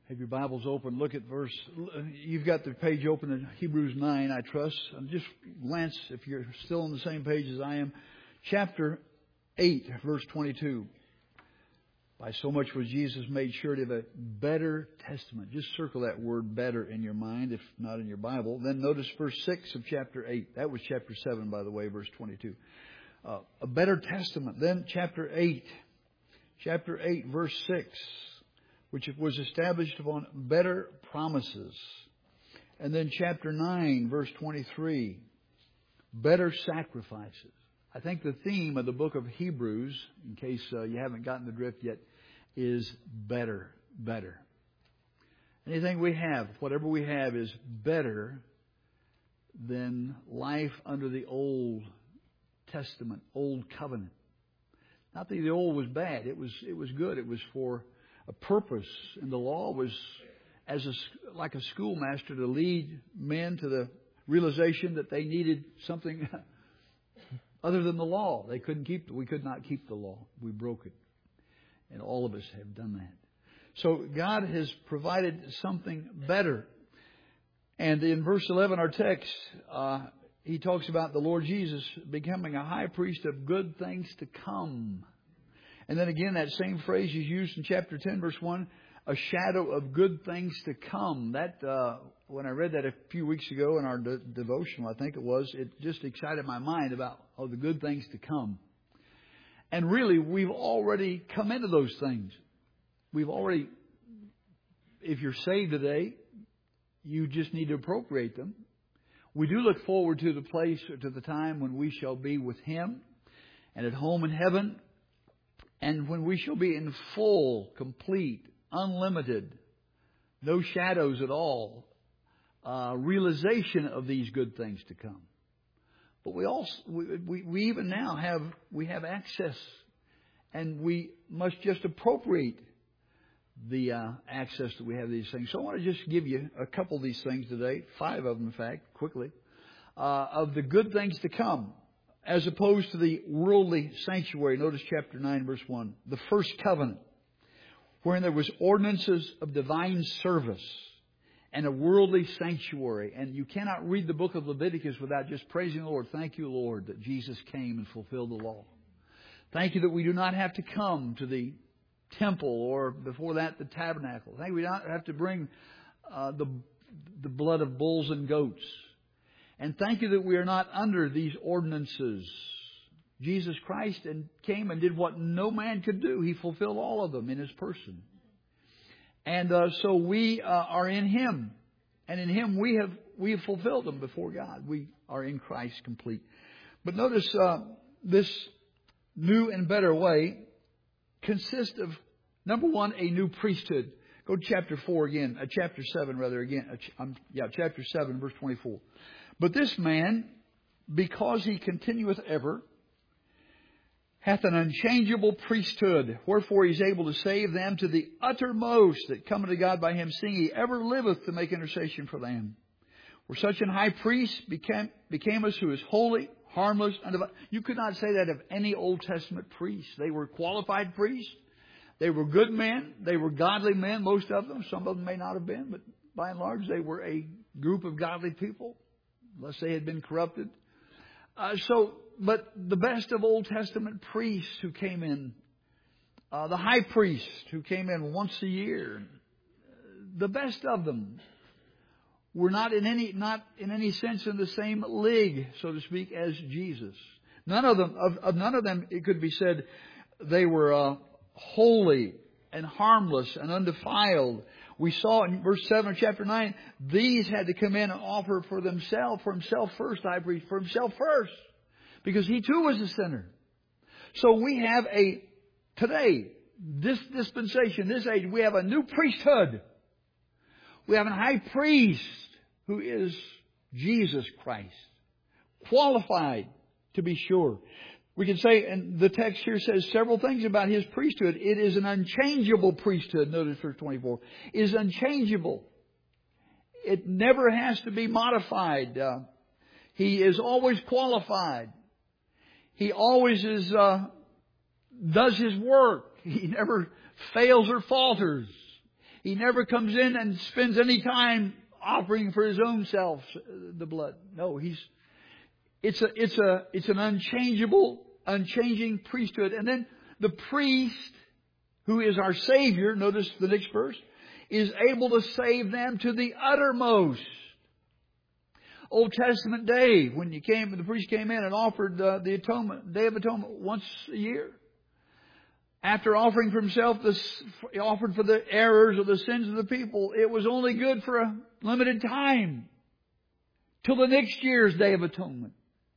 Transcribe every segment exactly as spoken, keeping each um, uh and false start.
Have your Bibles open. Look at verse. You've got the page open in Hebrews nine, I trust. And just glance if you're still on the same page as I am. Chapter eight, verse twenty-two. By so much was Jesus made surety of a better testament. Just circle that word better in your mind, if not in your Bible. Then notice verse six of chapter eight. That was chapter seven, by the way, verse twenty-two. Uh, a better testament. Then chapter eight. Chapter eight, verse six. Which was established upon better promises. And then chapter nine, verse twenty-three. Better sacrifices. I think the theme of the book of Hebrews, in case uh, you haven't gotten the drift yet, is better, better. Anything we have, whatever we have, is better than life under the Old Testament, Old Covenant. Not that the old was bad. It was, it was good. It was for a purpose. And the law was as a, like a schoolmaster to lead men to the realization that they needed something other than the law. They couldn't keep, we could not keep the law. We broke it. And all of us have done that. So God has provided something better. And in verse eleven, our text, uh, he talks about the Lord Jesus becoming a high priest of good things to come. And then again, that same phrase is used in chapter ten, verse one, a shadow of good things to come. That, uh, when I read that a few weeks ago in our de- devotional, I think it was, it just excited my mind about oh, the good things to come. And really, we've already come into those things. We've already, if you're saved today, you just need to appropriate them. We do look forward to the place or to the time when we shall be with Him and at home in heaven. And when we shall be in full, complete, unlimited, no shadows at all, uh, realization of these good things to come. But we also, we, we, we even now have, we have access, and we must just appropriate the uh, access that we have to these things. So I want to just give you a couple of these things today, five of them in fact, quickly, uh, of the good things to come. As opposed to the worldly sanctuary. Notice chapter nine, verse one. The first covenant, wherein there was ordinances of divine service and a worldly sanctuary. And you cannot read the book of Leviticus without just praising the Lord. Thank you, Lord, that Jesus came and fulfilled the law. Thank you that we do not have to come to the temple or before that the tabernacle. Thank you we don't have to bring uh, the, the blood of bulls and goats. And thank you that we are not under these ordinances. Jesus Christ and came and did what no man could do. He fulfilled all of them in His person. And uh, so we uh, are in Him. And in Him we have we have fulfilled them before God. We are in Christ complete. But notice uh, this new and better way consists of, number one, a new priesthood. Go to chapter four again. Uh, chapter seven, rather, again. Uh, ch- um, yeah, chapter seven, verse twenty-four. But this man, because he continueth ever, hath an unchangeable priesthood. Wherefore he is able to save them to the uttermost that come unto God by Him, seeing He ever liveth to make intercession for them. For such an high priest became, became us who is holy, harmless, and divine. You could not say that of any Old Testament priest. They were qualified priests. They were good men. They were godly men, most of them. Some of them may not have been, but by and large they were a group of godly people. Unless they had been corrupted. Uh, so, but the best of Old Testament priests who came in, uh, the high priest who came in once a year, the best of them were not in any, not in any sense in the same league, so to speak, as Jesus. None of them, of, of none of them, it could be said, they were uh, holy and harmless and undefiled. We saw in verse seven of chapter nine, these had to come in and offer for themselves, for himself first, high priest, for himself first. Because he too was a sinner. So we have a, today, this dispensation, this age, we have a new priesthood. We have a high priest who is Jesus Christ. Qualified, to be sure. We can say, and the text here says several things about His priesthood. It is an unchangeable priesthood. Notice verse twenty-four. It is unchangeable. It never has to be modified. Uh, he is always qualified. He always is uh, does His work. He never fails or falters. He never comes in and spends any time offering for his own self the blood. No, he's it's a it's a it's an unchangeable, unchanging priesthood. And then the priest, who is our Savior, notice the next verse, is able to save them to the uttermost. Old Testament day, when you came, the priest came in and offered uh, the atonement, Day of Atonement, once a year. After offering for himself, this, he offered for the errors or the sins of the people. It was only good for a limited time, till the next year's Day of Atonement.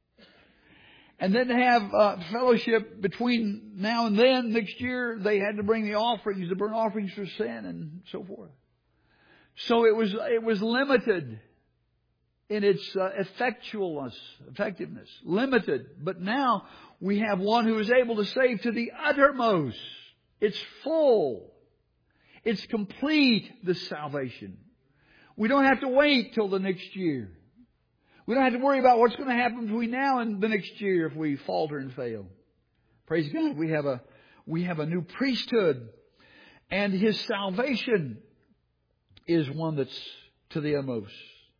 And then to have uh, fellowship between now and then, next year, they had to bring the offerings, the burnt offerings for sin and so forth. So it was it was limited in its uh, effectualness, effectiveness, limited. But now we have one who is able to save to the uttermost. It's full. It's complete, this salvation. We don't have to wait till the next year. We don't have to worry about what's going to happen between now and the next year if we falter and fail. Praise God. We have a, we have a new priesthood. And His salvation is one that's to the utmost.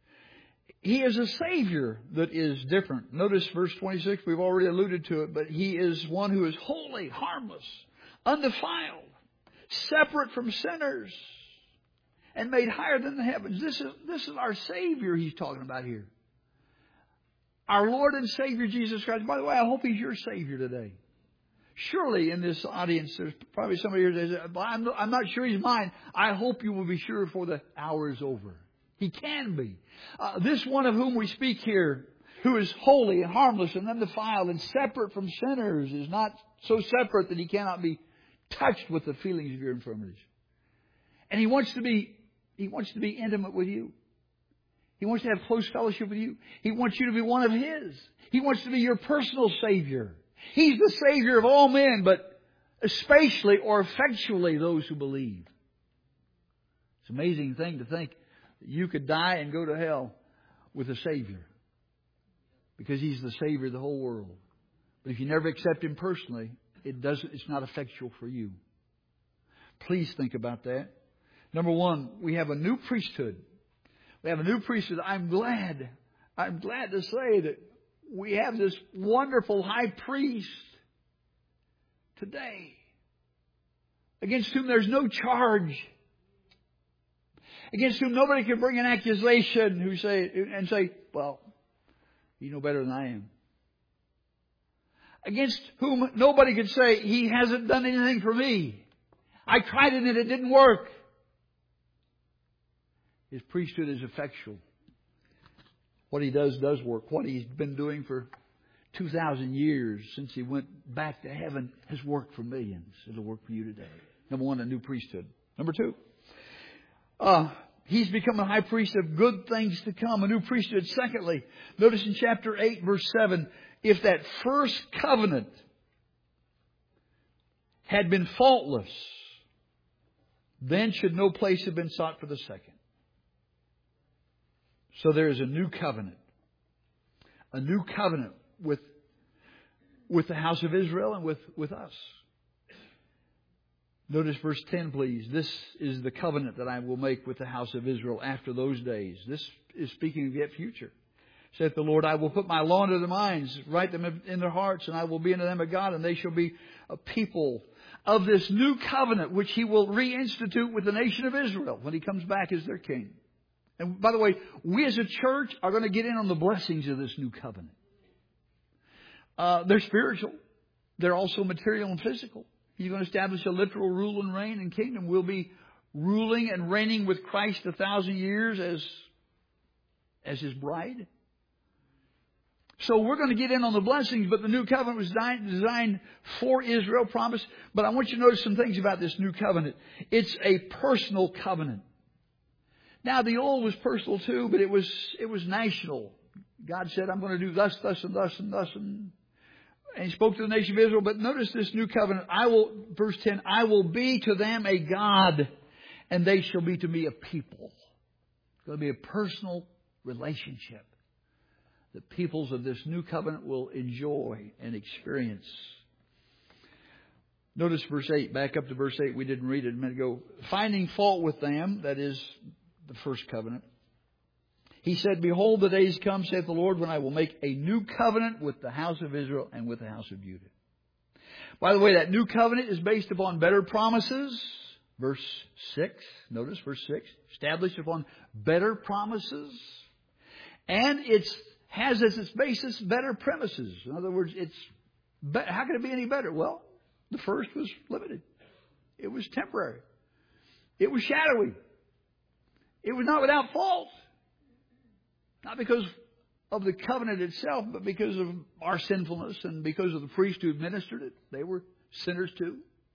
He is a Savior that is different. Notice verse twenty-six, we've already alluded to it, but He is one who is holy, harmless, undefiled, separate from sinners, and made higher than the heavens. This is, this is our Savior He's talking about here. Our Lord and Savior Jesus Christ. By the way, I hope He's your Savior today. Surely in this audience, there's probably somebody here that says, I'm, I'm not sure He's mine. I hope you will be sure before the hour is over. He can be. Uh, this one of whom we speak here, who is holy and harmless and undefiled and separate from sinners, is not so separate that He cannot be touched with the feelings of your infirmities. And He wants to be, He wants to be intimate with you. He wants to have close fellowship with you. He wants you to be one of His. He wants to be your personal Savior. He's the Savior of all men, but especially or effectually those who believe. It's an amazing thing to think that you could die and go to hell with a Savior, because He's the Savior of the whole world. But if you never accept Him personally, it doesn't, it's not effectual for you. Please think about that. Number one, we have a new priesthood. We have a new priesthood. I'm glad, I'm glad to say that we have this wonderful high priest today, against whom there's no charge, against whom nobody can bring an accusation who say and say, well, you know better than I am. Against whom nobody could say, He hasn't done anything for me. I tried it and it didn't work. His priesthood is effectual. What He does does work. What He's been doing for two thousand years since He went back to heaven has worked for millions. It'll work for you today. Number one, a new priesthood. Number two, uh, He's become a high priest of good things to come, a new priesthood. Secondly, notice in chapter eight, verse seven, if that first covenant had been faultless, then should no place have been sought for the second. So there is a new covenant. A new covenant with, with the house of Israel and with, with us. Notice verse ten, please. This is the covenant that I will make with the house of Israel after those days. This is speaking of yet future. Saith the Lord, I will put my law into their minds, write them in their hearts, and I will be unto them a God, and they shall be a people of this new covenant, which He will reinstitute with the nation of Israel when He comes back as their king. And by the way, we as a church are going to get in on the blessings of this new covenant. Uh, they're spiritual. They're also material and physical. He's going to establish a literal rule and reign and kingdom. We'll be ruling and reigning with Christ a thousand years as, as His bride. So we're going to get in on the blessings, but the new covenant was designed, designed for Israel, promise. But I want you to notice some things about this new covenant. It's a personal covenant. Now, the old was personal too, but it was it was national. God said, I'm going to do thus, thus, and thus, and thus. And, and He spoke to the nation of Israel. But notice this new covenant. I will, verse ten, I will be to them a God, and they shall be to me a people. It's going to be a personal relationship that peoples of this new covenant will enjoy and experience. Notice verse eight. Back up to verse eight. We didn't read it a minute ago. Finding fault with them, that is the first covenant. He said, Behold, the days come, saith the Lord, when I will make a new covenant with the house of Israel and with the house of Judah. By the way, that new covenant is based upon better promises. Verse six. Notice verse six. Established upon better promises. And it has as its basis better premises. In other words, it's be- how can it be any better? Well, the first was limited. It was temporary. It was shadowy. It was not without fault. Not because of the covenant itself, but because of our sinfulness and because of the priests who administered it. They were sinners too.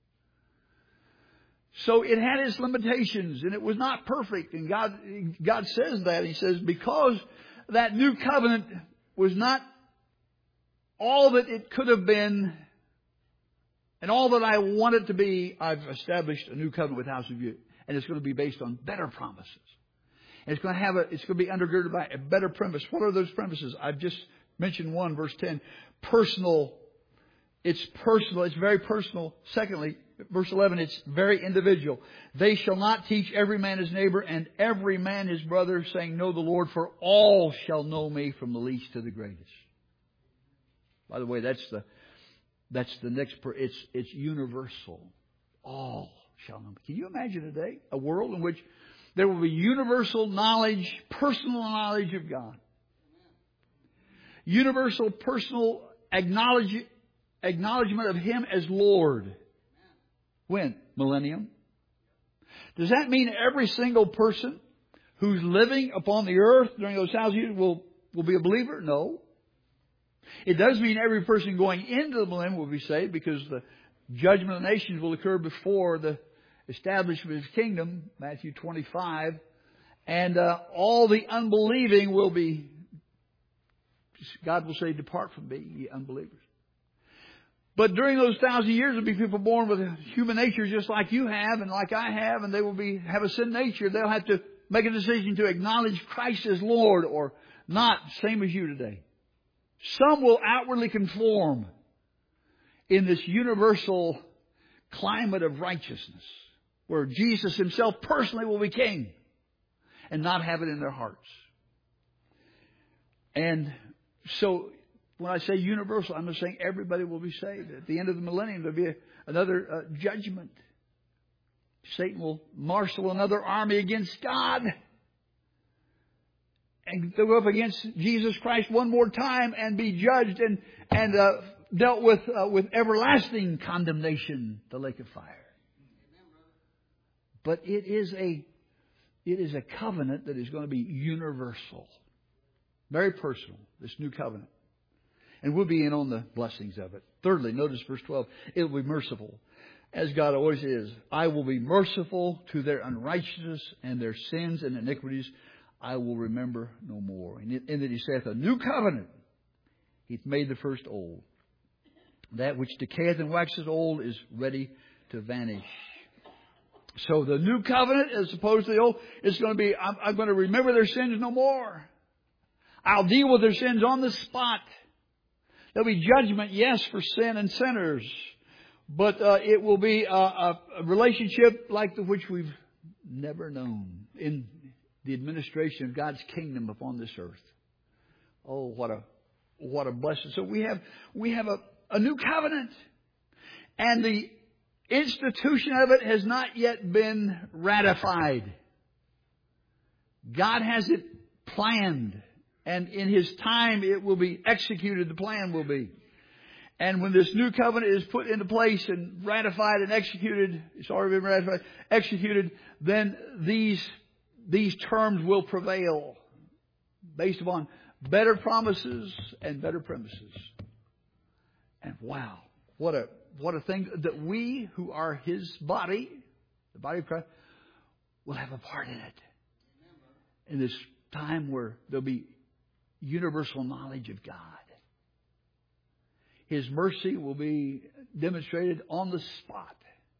So it had its limitations and it was not perfect. And God, God says that. He says, because that new covenant was not all that it could have been and all that I want it to be, I've established a new covenant with the house of Judah. And it's going to be based on better promises. And it's going to have a, it's going to be undergirded by a better premise. What are those premises? I've just mentioned one, verse ten. Personal. It's personal. It's very personal. Secondly, verse eleven, it's very individual. They shall not teach every man his neighbor and every man his brother, saying, Know the Lord, for all shall know me from the least to the greatest. By the way, that's the, that's the next, per, it's, it's universal. All shall know me. Can you imagine today a world in which there will be universal knowledge, personal knowledge of God. Universal personal acknowledge, acknowledgement of Him as Lord. When? Millennium. Does that mean every single person who's living upon the earth during those thousand years will, will be a believer? No. It does mean every person going into the millennium will be saved, because the judgment of nations will occur before the establishment of His kingdom, Matthew twenty-five, and uh, all the unbelieving will be, God will say, Depart from me, ye unbelievers. But during those thousand years, there'll be people born with a human nature just like you have and like I have, and they will be have a sin nature. They'll have to make a decision to acknowledge Christ as Lord or not, same as you today. Some will outwardly conform in this universal climate of righteousness, where Jesus Himself personally will be king and not have it in their hearts. And so when I say universal, I'm not saying everybody will be saved. At the end of the millennium, there'll be a, another uh, judgment. Satan will marshal another army against God and go up against Jesus Christ one more time and be judged and, and uh, dealt with uh, with everlasting condemnation, the lake of fire. But it is a it is a covenant that is going to be universal. Very personal, this new covenant. And we'll be in on the blessings of it. Thirdly, notice verse twelve. It will be merciful, as God always is. I will be merciful to their unrighteousness, and their sins and iniquities I will remember no more. And in that He saith, a new covenant, He made the first old. That which decayeth and waxeth old is ready to vanish. So the new covenant, as opposed to the old, is going to be, I'm, I'm going to remember their sins no more. I'll deal with their sins on the spot. There'll be judgment, yes, for sin and sinners. But uh, it will be a, a, a relationship like the which we've never known in the administration of God's kingdom upon this earth. Oh, what a what a blessing. So we have we have a, a new covenant. And the institution of it has not yet been ratified. God has it planned. And in His time it will be executed. The plan will be. And when this new covenant is put into place and ratified and executed, it's already been ratified, executed, then these, these terms will prevail based upon better promises and better premises. And wow, what a, what a thing that we who are His body, the body of Christ, will have a part in it. In this time where there'll be universal knowledge of God. His mercy will be demonstrated on the spot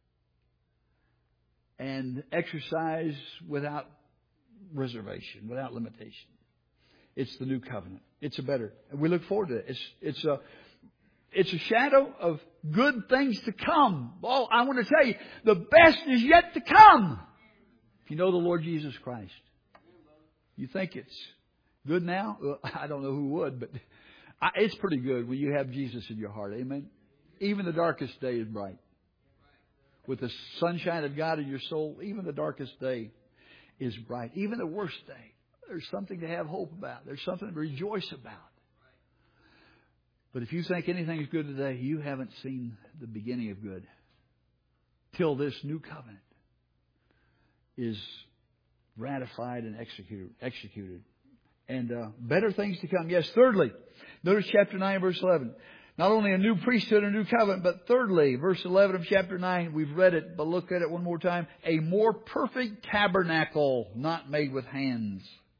and exercised without reservation, without limitation. It's the new covenant. It's a better, and we look forward to it. It's it's a it's a shadow of good things to come. Oh, I want to tell you, the best is yet to come. If you know the Lord Jesus Christ. You think it's good now? Well, I don't know who would, but it's pretty good when you have Jesus in your heart. Amen. Even the darkest day is bright. With the sunshine of God in your soul, even the darkest day is bright. Even the worst day, there's something to have hope about. There's something to rejoice about. But if you think anything is good today, you haven't seen the beginning of good till this new covenant is ratified and executed. executed. And uh, better things to come. Yes, thirdly, notice chapter nine, verse eleven. Not only a new priesthood, a new covenant, but thirdly, verse eleven of chapter nine, we've read it, but look at it one more time. A more perfect tabernacle, not made with hands.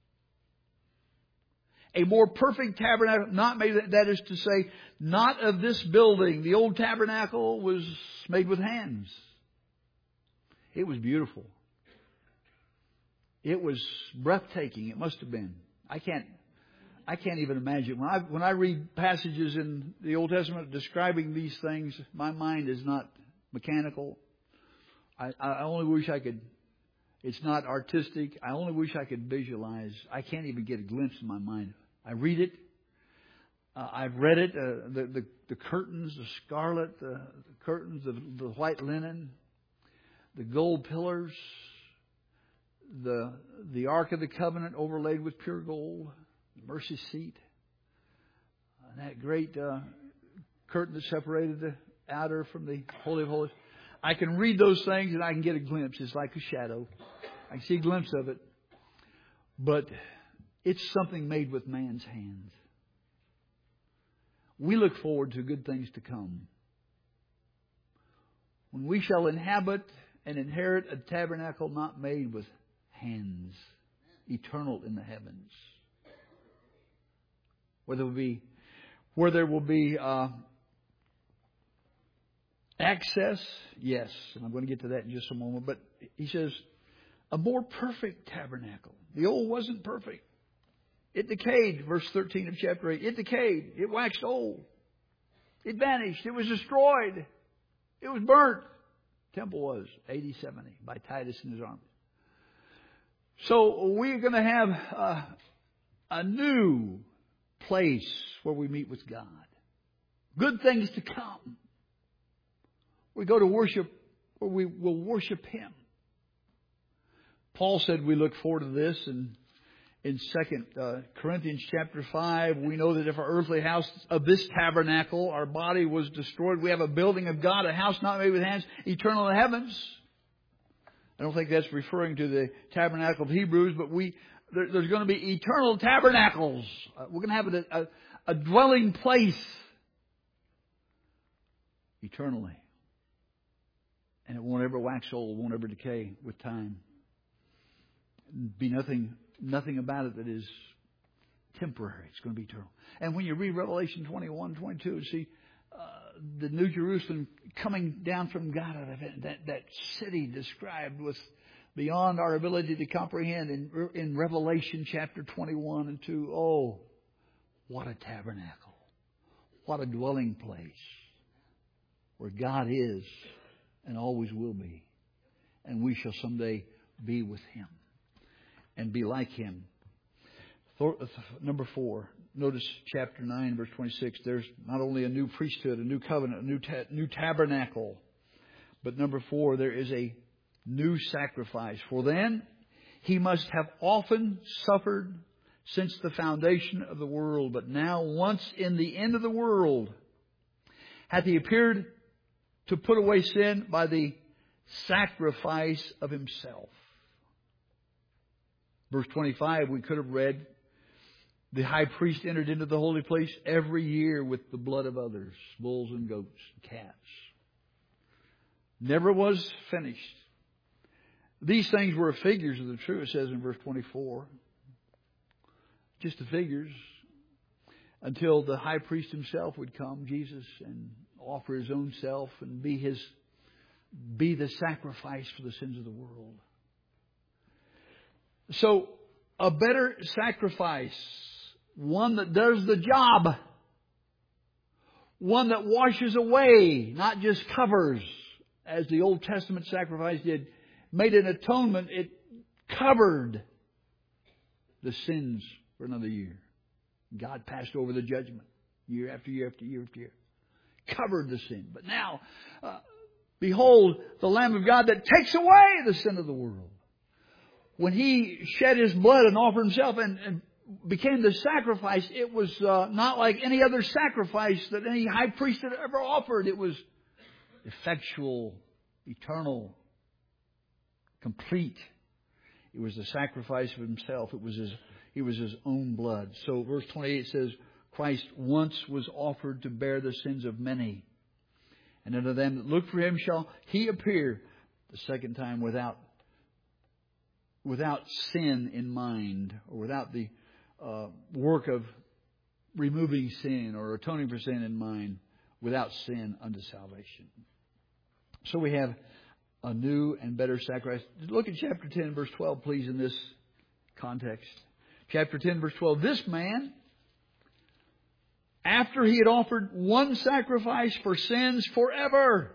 A more perfect tabernacle, not made, that is to say, not of this building. The old tabernacle was made with hands. It was beautiful. It was breathtaking. It must have been. I can't, I can't even imagine. When I, when I read passages in the Old Testament describing these things, my mind is not mechanical. I, I only wish I could. It's not artistic. I only wish I could visualize. I can't even get a glimpse in my mind. I read it. Uh, I've read it. Uh, the, the the curtains, the scarlet, the, the curtains, the, the white linen, the gold pillars, the the Ark of the Covenant overlaid with pure gold, the mercy seat, and that great uh, curtain that separated the outer from the Holy of Holies. I can read those things and I can get a glimpse. It's like a shadow. I can see a glimpse of it. But it's something made with man's hands. We look forward to good things to come. When we shall inhabit and inherit a tabernacle not made with hands, eternal in the heavens. Where there will be, where there will be uh, access, yes, and I'm going to get to that in just a moment. But he says, a more perfect tabernacle. The old wasn't perfect. It decayed, verse thirteen of chapter eight. It decayed. It waxed old. It vanished. It was destroyed. It was burnt. Temple was A D seventy by Titus and his army. So we're going to have uh, a new place where we meet with God. Good things to come. We go to worship where we will worship Him. Paul said we look forward to this, and in Second uh, Corinthians chapter five, we know that if our earthly house of this tabernacle, our body was destroyed, we have a building of God, a house not made with hands, eternal in the heavens. I don't think that's referring to the tabernacle of Hebrews, but we there, there's going to be eternal tabernacles. Uh, we're going to have a, a, a dwelling place eternally. And it won't ever wax old, won't ever decay with time. Be nothing nothing about it that is temporary. It's going to be eternal. And when you read Revelation twenty-one, twenty-two, and see uh, the New Jerusalem coming down from God, that, that city described with beyond our ability to comprehend in, in Revelation chapter twenty-one and two. Oh, what a tabernacle. What a dwelling place where God is and always will be. And we shall someday be with Him and be like Him. Number four, notice chapter nine, verse twenty-six. There's not only a new priesthood, a new covenant, a new ta- new tabernacle, but number four, there is a new sacrifice. For then He must have often suffered since the foundation of the world. But now, once in the end of the world, hath He appeared to put away sin by the sacrifice of Himself. Verse twenty-five, we could have read, the high priest entered into the holy place every year with the blood of others, bulls and goats and calves. Never was finished. These things were figures of the truth, it says in verse twenty-four. Just the figures. Until the high priest Himself would come, Jesus, and offer His own self and be His, be the sacrifice for the sins of the world. So, a better sacrifice, one that does the job, one that washes away, not just covers, as the Old Testament sacrifice did, made an atonement. It covered the sins for another year. God passed over the judgment year after year after year after year. Covered the sin. But now, uh, behold, the Lamb of God that takes away the sin of the world. When He shed His blood and offered Himself and, and became the sacrifice, it was uh, not like any other sacrifice that any high priest had ever offered. It was effectual, eternal, complete. It was the sacrifice of Himself. It was His, it was His own blood. So verse twenty-eight says, Christ once was offered to bear the sins of many. And unto them that look for Him shall He appear the second time without, without sin in mind, or without the uh, work of removing sin or atoning for sin in mind, without sin unto salvation. So we have a new and better sacrifice. Look at chapter ten, verse twelve, please, in this context. Chapter ten, verse twelve. This man, after he had offered one sacrifice for sins forever,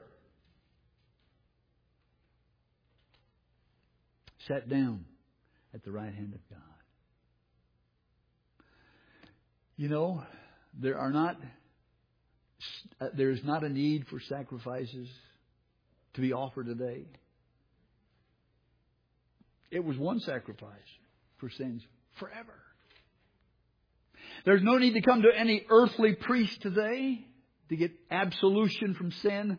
sat down at the right hand of God. You know, there are not, there is not a need for sacrifices to be offered today. It was one sacrifice for sins forever. There's no need to come to any earthly priest today to get absolution from sin,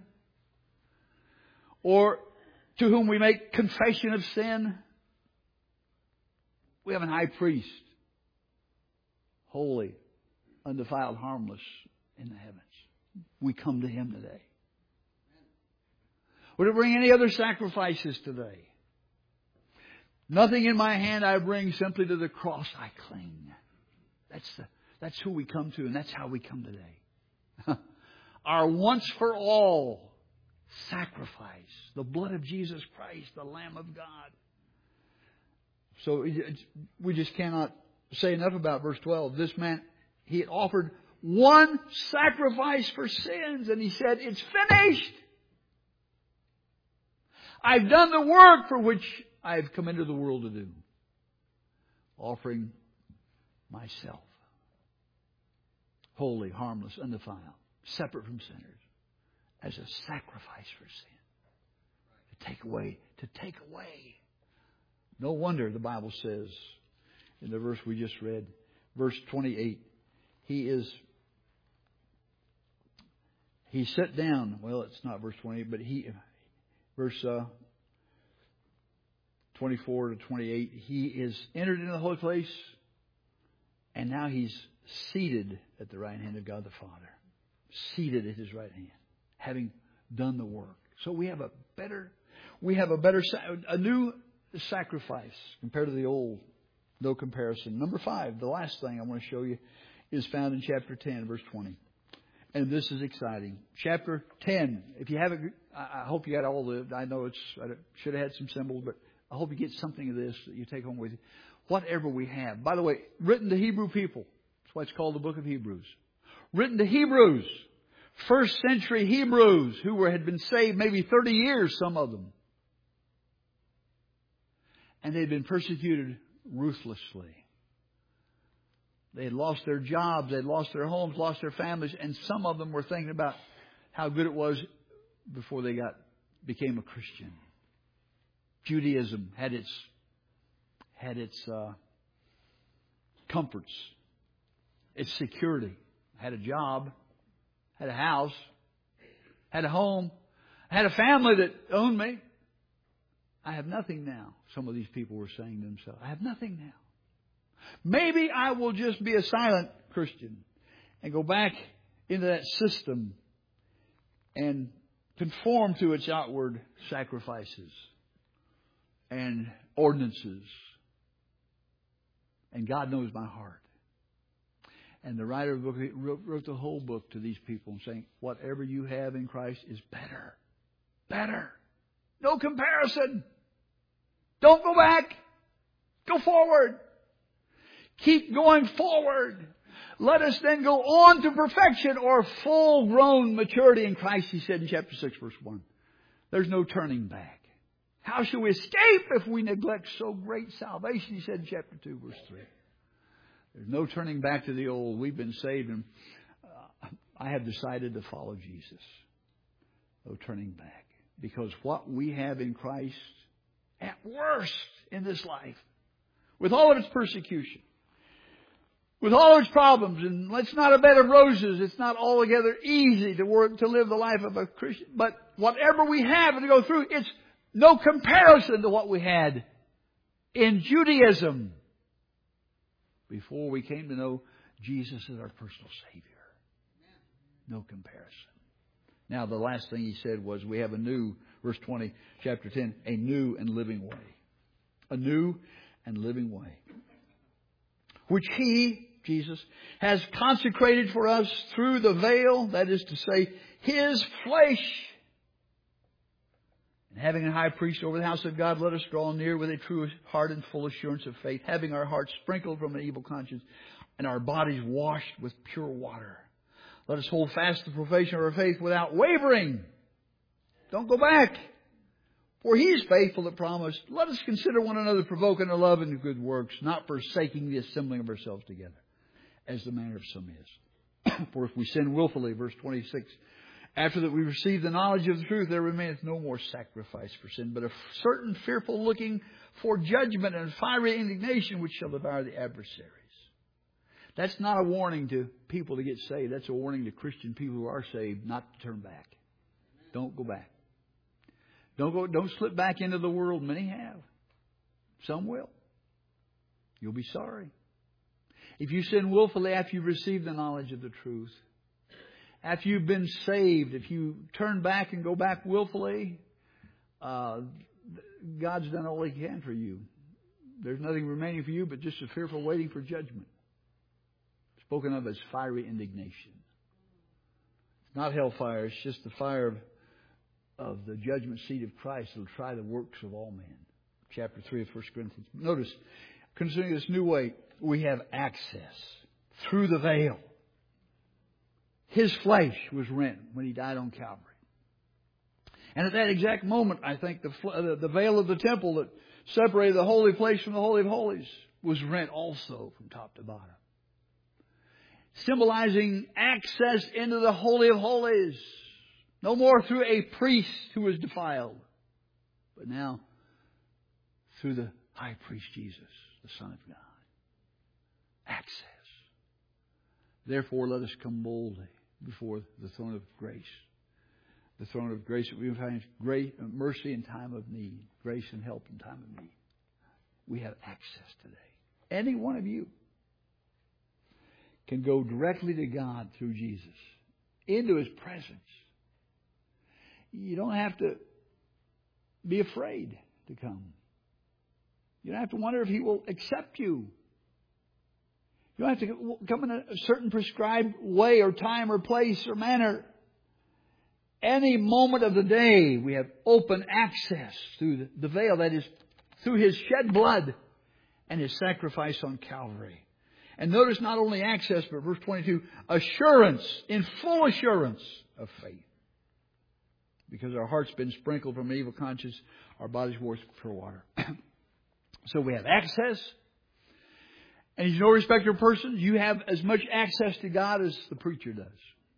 or to whom we make confession of sin. We have a high priest, holy, undefiled, harmless in the heavens. We come to Him today. Would it bring any other sacrifices today? Nothing in my hand I bring, simply to the cross I cling. That's the, that's who we come to, and that's how we come today. Our once for all sacrifice, the blood of Jesus Christ, the Lamb of God. So we just cannot say enough about verse twelve. This man, he had offered one sacrifice for sins, and he said, "It's finished. I've done the work for which I've come into the world to do." Offering myself, holy, harmless, undefiled, separate from sinners, as a sacrifice for sin. To take away, to take away. No wonder the Bible says in the verse we just read, verse twenty-eight, He is, He sat down. Well, it's not verse twenty-eight, but He, verse uh, twenty-four to twenty-eight, He is entered into the holy place, and now He's seated at the right hand of God the Father. Seated at His right hand, having done the work. So we have a better, we have a better, a new sacrifice compared to the old. No comparison. Number five, the last thing I want to show you, is found in chapter ten, verse twenty. And this is exciting. Chapter ten. If you haven't, I hope you got all the, I know it's, I should have had some symbols, but I hope you get something of this that you take home with you. Whatever we have. By the way, written to Hebrew people. That's why it's called the book of Hebrews. Written to Hebrews. First century Hebrews who were, had been saved maybe thirty years, some of them. And they'd been persecuted ruthlessly. They had lost their jobs, they'd lost their homes, lost their families, and some of them were thinking about how good it was before they got became a Christian. Judaism had its had its uh, comforts, its security. Had a job, had a house, had a home, had a family that owned me. I have nothing now. Some of these people were saying to themselves, I have nothing now. Maybe I will just be a silent Christian and go back into that system and conform to its outward sacrifices and ordinances. And God knows my heart. And the writer of the book wrote, wrote the whole book to these people and saying, whatever you have in Christ is better. Better. No comparison. Don't go back. Go forward. Keep going forward. let us then go on to perfection or full-grown maturity in Christ, he said in chapter six, verse one. There's no turning back. How shall we escape if we neglect so great salvation, he said in chapter two, verse three. There's no turning back to the old. We've been saved, and uh, I have decided to follow Jesus. No turning back. Because what we have in Christ, at worst in this life, with all of its persecution, with all of its problems, and it's not a bed of roses, it's not altogether easy to work to live the life of a Christian, but whatever we have and to go through, it's no comparison to what we had in Judaism before we came to know Jesus as our personal Savior. No comparison. Now, the last thing he said was we have a new, verse twenty, chapter ten, a new and living way. A new and living way. Which he, Jesus, has consecrated for us through the veil, that is to say, his flesh. And having a high priest over the house of God, let us draw near with a true heart and full assurance of faith, having our hearts sprinkled from an evil conscience and our bodies washed with pure water. Let us hold fast the profession of our faith without wavering. Don't go back. For he is faithful that promised. Let us consider one another provoking to love and good works, not forsaking the assembling of ourselves together, as the manner of some is. For if we sin willfully, verse twenty-six, after that we receive the knowledge of the truth, there remaineth no more sacrifice for sin, but a certain fearful looking for judgment and fiery indignation which shall devour the adversaries. That's not a warning to people to get saved. That's a warning to Christian people who are saved not to turn back. Don't go back. Don't go. Don't slip back into the world. Many have. Some will. You'll be sorry. If you sin willfully after you've received the knowledge of the truth, after you've been saved, if you turn back and go back willfully, uh, God's done all He can for you. There's nothing remaining for you but just a fearful waiting for judgment. Spoken of as fiery indignation. It's not hellfire. It's just the fire of, of the judgment seat of Christ that will try the works of all men. Chapter three of First Corinthians. Notice, concerning this new way, we have access through the veil. His flesh was rent when He died on Calvary. And at that exact moment, I think the, the veil of the temple that separated the holy place from the Holy of Holies was rent also from top to bottom. Symbolizing access into the Holy of Holies. No more through a priest who was defiled, but now through the high priest Jesus, the Son of God. Access. Therefore, let us come boldly before the throne of grace. The throne of grace that we find great mercy in time of need. Grace and help in time of need. We have access today. Any one of you can go directly to God through Jesus, into His presence. You don't have to be afraid to come. You don't have to wonder if He will accept you. You don't have to come in a certain prescribed way or time or place or manner. Any moment of the day, we have open access through the veil, that is, through His shed blood and His sacrifice on Calvary. And notice not only access, but verse twenty-two, assurance, in full assurance of faith. Because our heart's been sprinkled from an evil conscience, our bodies washed with pure water. So we have access. And He's no respecter of persons. You have as much access to God as the preacher does.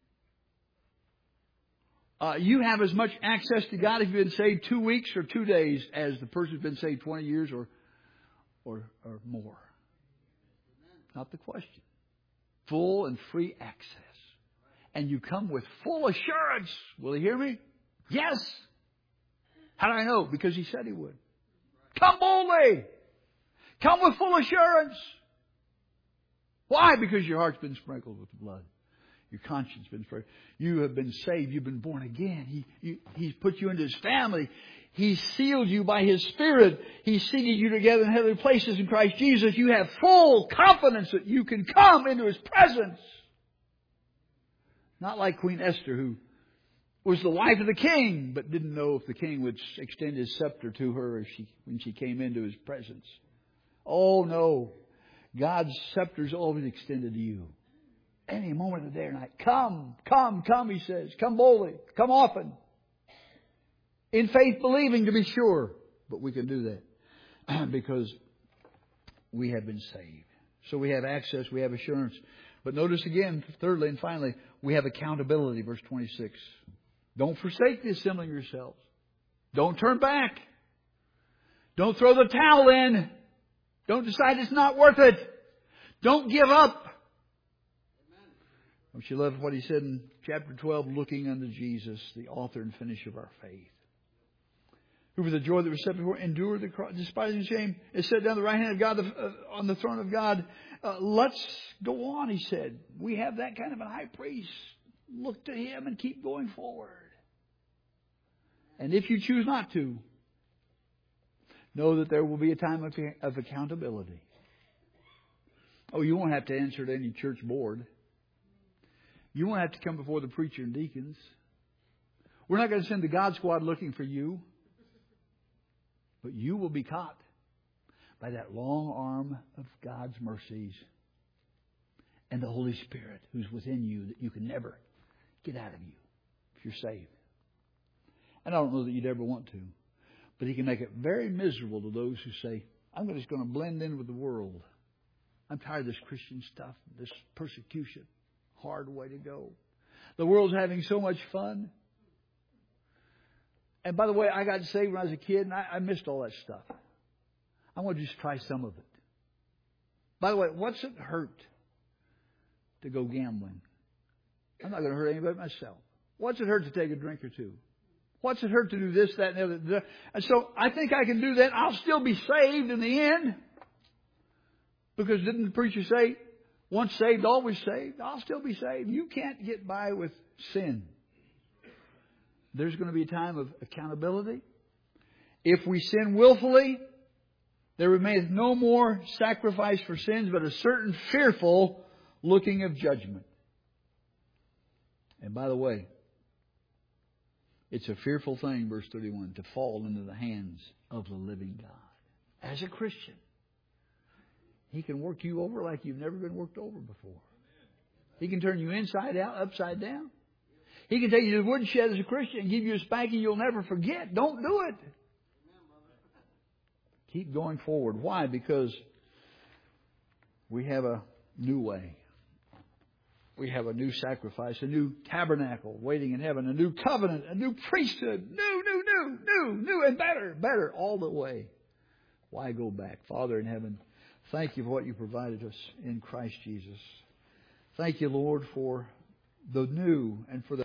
Uh, you have as much access to God if you've been saved two weeks or two days as the person who's been saved twenty years or, or, or more. Not the question. Full and free access. And you come with full assurance. Will He hear me? Yes. How do I know? Because He said He would. Come boldly. Come with full assurance. Why? Because your heart's been sprinkled with blood. Your conscience has been sprinkled. You have been saved. You've been born again. He, you, He's put you into His family. He sealed you by His Spirit. He seated you together in heavenly places in Christ Jesus. You have full confidence that you can come into His presence. Not like Queen Esther, who was the wife of the king, but didn't know if the king would extend his scepter to her as she, when she came into His presence. Oh no. God's scepter is always extended to you. Any moment of the day or night. Come, come, come, He says. Come boldly. Come often. In faith believing, to be sure. But we can do that because we have been saved. So we have access, we have assurance. But notice again, thirdly and finally, we have accountability, verse twenty-six. Don't forsake the assembling yourselves. Don't turn back. Don't throw the towel in. Don't decide it's not worth it. Don't give up. Don't you love what he said in chapter twelve, looking unto Jesus, the author and finisher of our faith, who for the joy that was set before endured the cross, despising the shame, is set down at the right hand of God, uh, on the throne of God. Uh, let's go on, he said. We have that kind of a high priest. Look to Him and keep going forward. And if you choose not to, know that there will be a time of, of accountability. Oh, you won't have to answer to any church board. You won't have to come before the preacher and deacons. We're not going to send the God Squad looking for you. But you will be caught by that long arm of God's mercies and the Holy Spirit who's within you that you can never get out of you if you're saved. And I don't know that you'd ever want to. But He can make it very miserable to those who say, I'm just going to blend in with the world. I'm tired of this Christian stuff, this persecution. Hard way to go. The world's having so much fun. And by the way, I got saved when I was a kid, and I, I missed all that stuff. I want to just try some of it. By the way, what's it hurt to go gambling? I'm not going to hurt anybody but myself. What's it hurt to take a drink or two? What's it hurt to do this, that, and the other? And so I think I can do that. I'll still be saved in the end. Because didn't the preacher say, once saved, always saved? I'll still be saved. You can't get by with sin. There's going to be a time of accountability. If we sin willfully, there remaineth no more sacrifice for sins, but a certain fearful looking of judgment. And by the way, it's a fearful thing, verse thirty-one, to fall into the hands of the living God. As a Christian, He can work you over like you've never been worked over before. He can turn you inside out, upside down. He can take you to the woodshed as a Christian and give you a spanking you'll never forget. Don't do it. Keep going forward. Why? Because we have a new way. We have a new sacrifice, a new tabernacle waiting in heaven, a new covenant, a new priesthood. New, new, new, new, new, and better, better all the way. Why go back? Father in heaven, thank You for what You provided us in Christ Jesus. Thank You, Lord, for the new and for the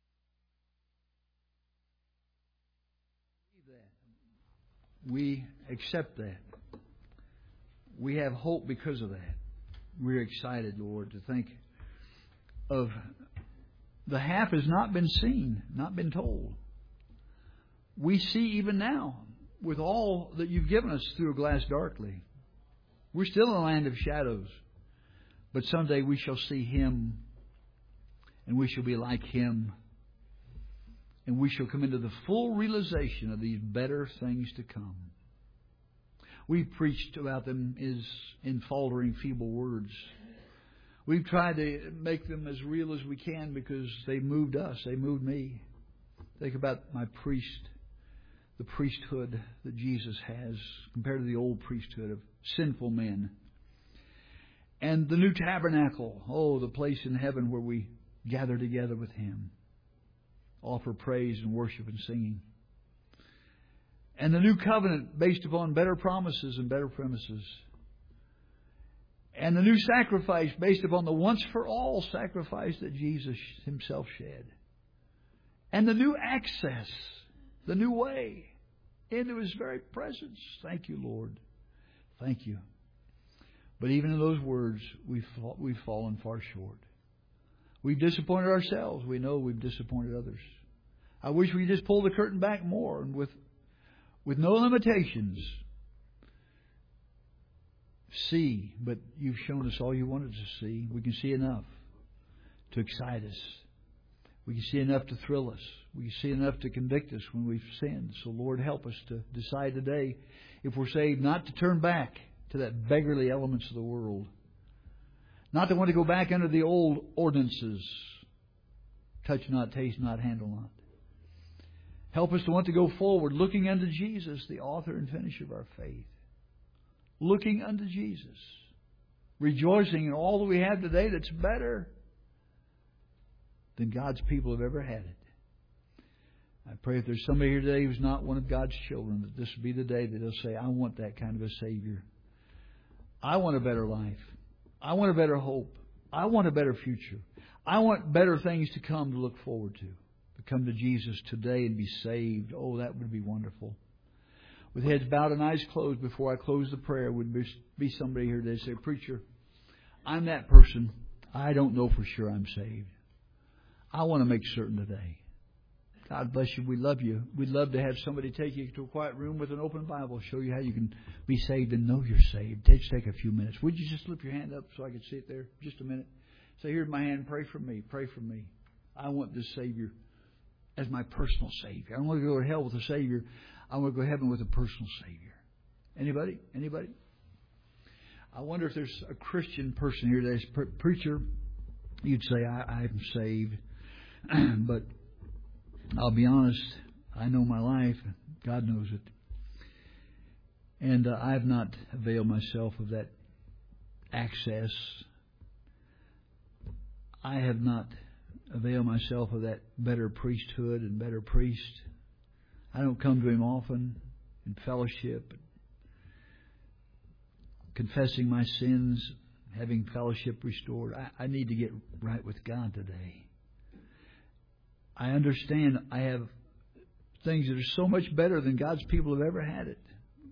we accept that. We have hope because of that. We're excited, Lord, to think of the half has not been seen, not been told. We see even now with all that You've given us through a glass darkly. We're still in a land of shadows. But someday we shall see Him and we shall be like Him. And we shall come into the full realization of these better things to come. We've preached about them is in faltering, feeble words. We've tried to make them as real as we can because they moved us. They moved me. Think about my priest, the priesthood that Jesus has compared to the old priesthood of sinful men. And the new tabernacle, oh, the place in heaven where we gather together with Him. Offer praise and worship and singing. And the new covenant based upon better promises and better premises. And the new sacrifice based upon the once-for-all sacrifice that Jesus Himself shed. And the new access, the new way into His very presence. Thank You, Lord. Thank You. But even in those words, we've, we've fallen far short. We've disappointed ourselves. We know we've disappointed others. I wish we could just pull the curtain back more and with, with no limitations. See, but You've shown us all You wanted to see. We can see enough to excite us. We can see enough to thrill us. We can see enough to convict us when we've sinned. So Lord, help us to decide today, if we're saved, not to turn back to that beggarly elements of the world. Not to want to go back under the old ordinances. Touch not, taste not, handle not. Help us to want to go forward, looking unto Jesus, the author and finisher of our faith. Looking unto Jesus. Rejoicing in all that we have today that's better than God's people have ever had it. I pray if there's somebody here today who's not one of God's children, that this will be the day that they'll say, I want that kind of a Savior. I want a better life. I want a better hope. I want a better future. I want better things to come to look forward to. To come to Jesus today and be saved. Oh, that would be wonderful. With heads bowed and eyes closed, before I close the prayer, would be somebody here today say, Preacher, I'm that person. I don't know for sure I'm saved. I want to make certain today. God bless you. We love you. We'd love to have somebody take you to a quiet room with an open Bible, show you how you can be saved and know you're saved. Take take a few minutes. Would you just slip your hand up so I could see it there? Just a minute. Say, here's my hand. Pray for me. Pray for me. I want this Savior as my personal Savior. I don't want to go to hell with a Savior. I want to go to heaven with a personal Savior. Anybody? Anybody? I wonder if there's a Christian person here that's preacher. You'd say, I, I'm saved. But I'll be honest, I know my life. God knows it. And uh, I have not availed myself of that access. I have not availed myself of that better priesthood and better priest. I don't come to Him often in fellowship, confessing my sins, having fellowship restored. I, I need to get right with God today. I understand I have things that are so much better than God's people have ever had it.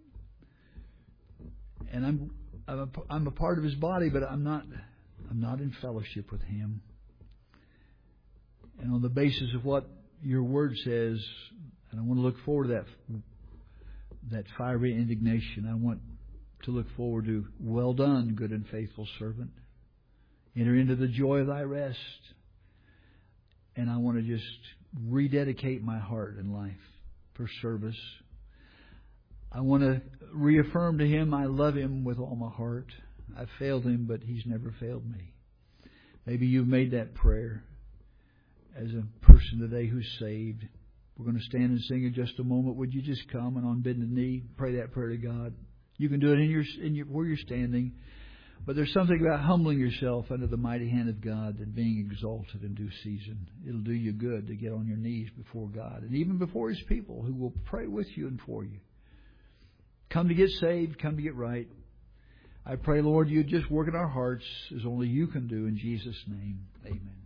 And I'm I'm a, I'm a part of His body, but I'm not I'm not in fellowship with Him. And on the basis of what Your Word says, and I want to look forward to that that fiery indignation. I want to look forward to, well done, good and faithful servant. Enter into the joy of thy rest. And I want to just rededicate my heart and life for service. I want to reaffirm to Him I love Him with all my heart. I've failed Him, but He's never failed me. Maybe you've made that prayer as a person today who's saved. We're going to stand and sing in just a moment. Would you just come and on bended knee pray that prayer to God? You can do it in your, in your where you're standing. But there's something about humbling yourself under the mighty hand of God and being exalted in due season. It'll do you good to get on your knees before God and even before His people who will pray with you and for you. Come to get saved. Come to get right. I pray, Lord, You just work in our hearts as only You can do. In Jesus' name, amen.